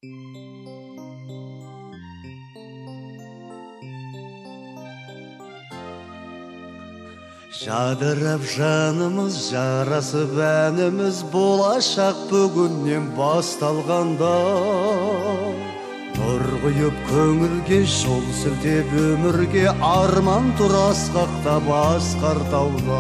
Жадырап жанымыз, жарасып әніміз, болашақ бүгіннен басталғанда. Нұр құйып көңілге, жол сілтеп өмірге, арман тұр асқақтап асқар тауда.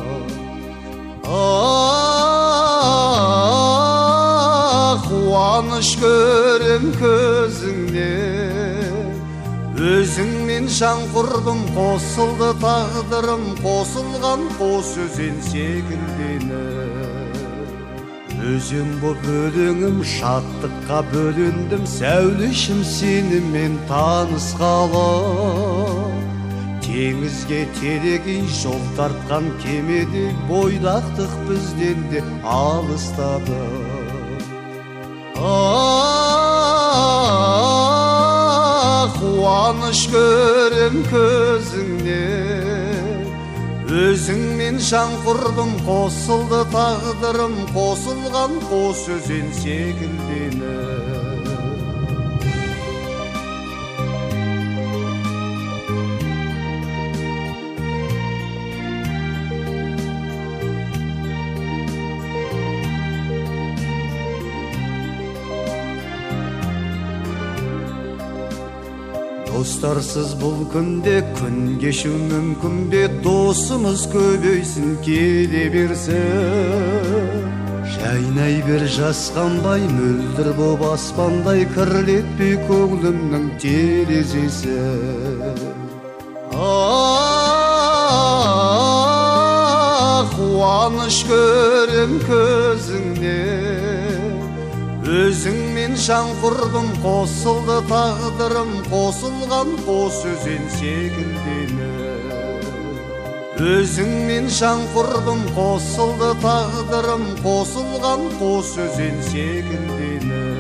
Қуаныш көрем көзіңнен, өзіңмен жан құрдым, қосылды тағдырым, қосылған қос өзен секілденіп. Өзен боп өлеңім, шаттыққа бөліндім, сәулешім сенімен танысқалы. Теңізге терегей жол тартқан кемеде, бойдақтық бізден де алыстады. Қуаныш көрем көзіңнен, өзіңмен жан құрдым, қосылды тағдырым, қосылған қос өзен секілденіп. Достарсыз бұл күнде күн кешу мүмкін бе, досымыз көбейсін келе берсін. Жайнай бер жасқанбай, мөлдір боп аспандай, кірлетпей көңлімнің терезесі. Қуаныш көрем көзіңнен, өзіңмен жан құрдым, қосылды тағдырым, қосылған қос өзен секілденіп. Өзіңмен жан құрдым, қосылды тағдырым, қосылған қос өзен секілденіп.